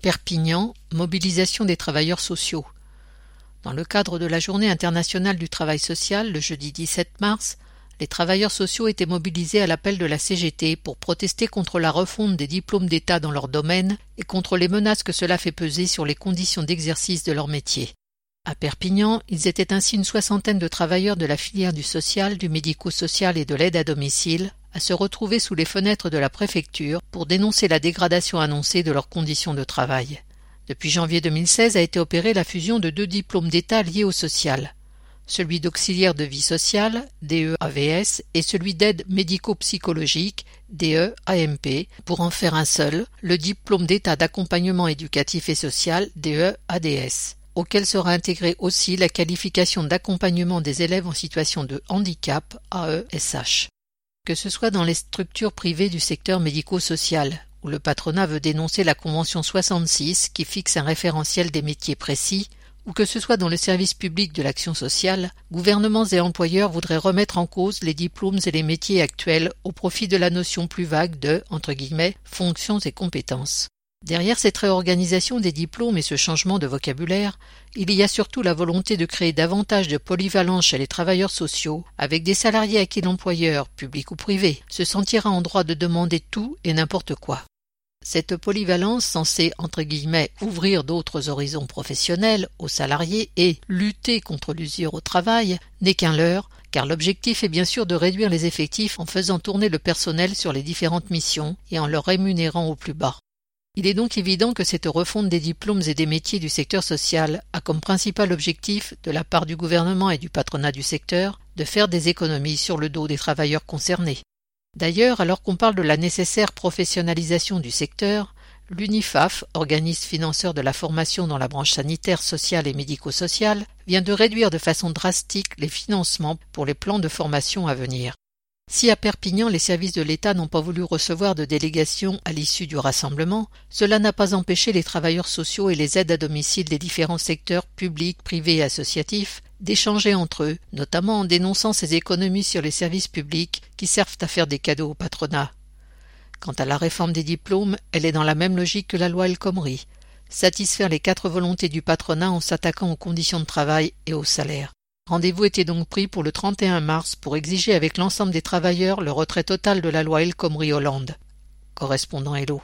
Perpignan, mobilisation des travailleurs sociaux. Dans le cadre de la Journée internationale du travail social, le jeudi 17 mars, les travailleurs sociaux étaient mobilisés à l'appel de la CGT pour protester contre la refonte des diplômes d'État dans leur domaine et contre les menaces que cela fait peser sur les conditions d'exercice de leur métier. À Perpignan, ils étaient ainsi une soixantaine de travailleurs de la filière du social, du médico-social et de l'aide à domicile à se retrouver sous les fenêtres de la préfecture pour dénoncer la dégradation annoncée de leurs conditions de travail. Depuis janvier 2016 a été opérée la fusion de 2 diplômes d'État liés au social, celui d'auxiliaire de vie sociale, DE-AVS, et celui d'aide médico-psychologique, DE-AMP, pour en faire un seul, le diplôme d'État d'accompagnement éducatif et social, DE-ADS, auquel sera intégrée aussi la qualification d'accompagnement des élèves en situation de handicap, AESH. Que ce soit dans les structures privées du secteur médico-social, où le patronat veut dénoncer la Convention 66 qui fixe un référentiel des métiers précis, ou que ce soit dans le service public de l'action sociale, gouvernements et employeurs voudraient remettre en cause les diplômes et les métiers actuels au profit de la notion plus vague de, entre guillemets, fonctions et compétences. Derrière cette réorganisation des diplômes et ce changement de vocabulaire, il y a surtout la volonté de créer davantage de polyvalence chez les travailleurs sociaux, avec des salariés à qui l'employeur, public ou privé, se sentira en droit de demander tout et n'importe quoi. Cette polyvalence censée, entre guillemets, ouvrir d'autres horizons professionnels aux salariés et lutter contre l'usure au travail n'est qu'un leurre, car l'objectif est bien sûr de réduire les effectifs en faisant tourner le personnel sur les différentes missions et en le rémunérant au plus bas. Il est donc évident que cette refonte des diplômes et des métiers du secteur social a comme principal objectif, de la part du gouvernement et du patronat du secteur, de faire des économies sur le dos des travailleurs concernés. D'ailleurs, alors qu'on parle de la nécessaire professionnalisation du secteur, l'UNIFAF, organisme financeur de la formation dans la branche sanitaire, sociale et médico-sociale, vient de réduire de façon drastique les financements pour les plans de formation à venir. Si à Perpignan les services de l'État n'ont pas voulu recevoir de délégation à l'issue du rassemblement, cela n'a pas empêché les travailleurs sociaux et les aides à domicile des différents secteurs publics, privés et associatifs d'échanger entre eux, notamment en dénonçant ces économies sur les services publics qui servent à faire des cadeaux au patronat. Quant à la réforme des diplômes, elle est dans la même logique que la loi El Khomri, satisfaire les 4 volontés du patronat en s'attaquant aux conditions de travail et aux salaires. Rendez-vous était donc pris pour le 31 mars pour exiger avec l'ensemble des travailleurs le retrait total de la loi El Khomri Hollande. Correspondant Hello.